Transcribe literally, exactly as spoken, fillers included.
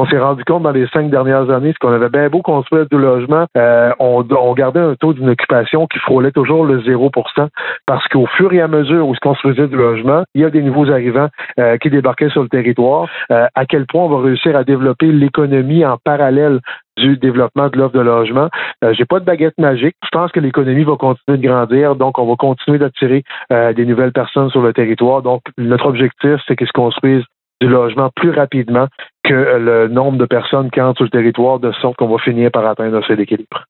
On s'est rendu compte dans les cinq dernières années, qu'on avait bien beau construire du logement, euh, on, on gardait un taux d'une occupation qui frôlait toujours le zéro pour cent parce qu'au fur et à mesure où se construisait du logement, il y a des nouveaux arrivants euh, qui débarquaient sur le territoire. Euh, à quel point on va réussir à développer l'économie en parallèle du développement de l'offre de logement. Euh, j'ai pas de baguette magique. Je pense que l'économie va continuer de grandir, donc on va continuer d'attirer euh, des nouvelles personnes sur le territoire. Donc, notre objectif, c'est qu'ils se construisent du logement plus rapidement que le nombre de personnes qui entrent sur le territoire, de sorte qu'on va finir par atteindre un seul équilibre.